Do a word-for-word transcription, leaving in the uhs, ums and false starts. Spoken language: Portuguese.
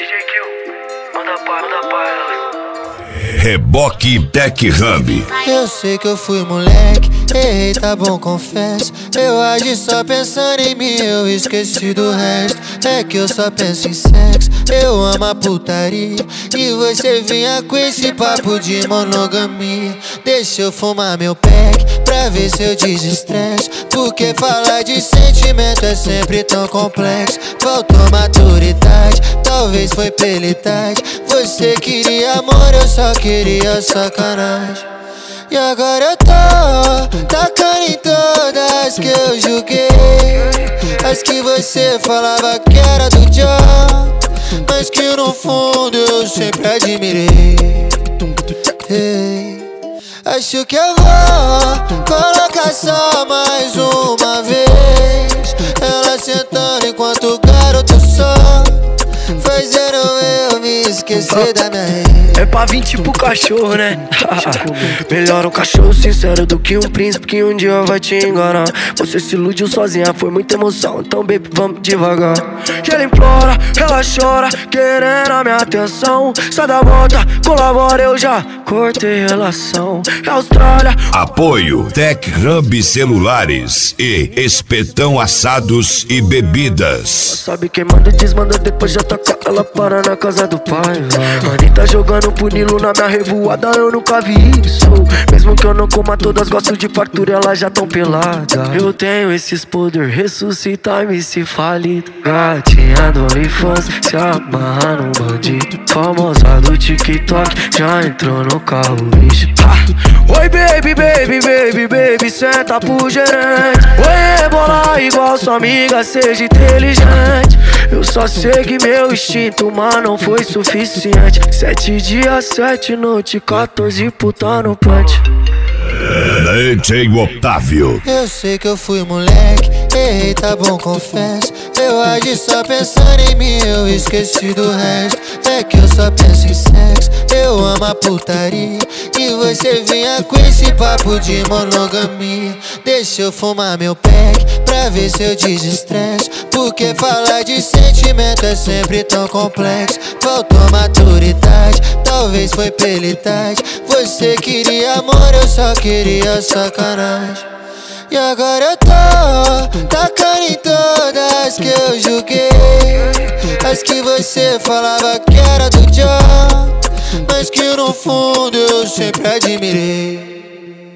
J Kill, manda pra, manda pra elas. Reboque Tech Hub. Eu sei que eu fui moleque, errei, tá bom, confesso. Eu agi só pensando em mim, eu esqueci do resto. É que eu só penso em sexo, eu amo a putaria. E você vinha com esse papo de monogamia. Deixa eu fumar meu pack, pra ver se eu desestresso. Porque falar de sentimento é sempre tão complexo. Faltou maturidade, talvez foi pela idade. Você queria amor, eu só queria sacanagem. E agora eu tô tacando em todas que eu julguei. As que você falava que era do John, mas que no fundo eu sempre admirei. Hey, acho que eu vou colocar só mais uma vez. Ela sentando enquanto o garoto só fazendo eu me esquecer da minha rede. É pra vir tipo cachorro, né? Melhor um cachorro sincero do que um príncipe que um dia vai te enganar. Você se iludiu sozinha, foi muita emoção, então baby, vamos devagar. E ela implora, ela chora, querendo a minha atenção. Sai da volta, colabora, eu já cortei relação. É Austrália. Apoio Tech Hub Celulares e Espetão Assados e Bebidas. Sabe quem manda, desmanda, depois já taca ela para na casa do pai. Anitta jogando punilo na minha revoada, eu nunca vi isso. Mesmo que eu não coma todas, gosto de fartura, elas já tão pelada. Eu tenho esses poder, ressuscitar e se falido. Gatinha do OnlyFans, se amarra num bandido. Famosa do TikTok, já entrou no carro, bicho. Ah. Oi baby, baby, baby, baby, senta pro gerente. Oi rebola igual sua amiga, seja inteligente. Eu só segui meu instinto, mas não foi suficiente. Sete dias, sete noites, quatorze puta no punch. D J Otávio. Eu sei que eu fui moleque, errei, tá bom, confesso. Eu agi só pensando em mim, eu esqueci do resto. É que eu só penso em sexo, eu amo a putaria. E você vinha com esse papo de monogamia. Deixa eu fumar meu pack, pra ver se eu desestresso. Porque falar de sentimento é sempre tão complexo. Faltou maturidade, talvez foi pela idade. Você queria amor, eu só queria sacanagem. E agora eu tô tacando em todas que eu julguei. As que você falava que era do John, mas que no fundo eu sempre admirei.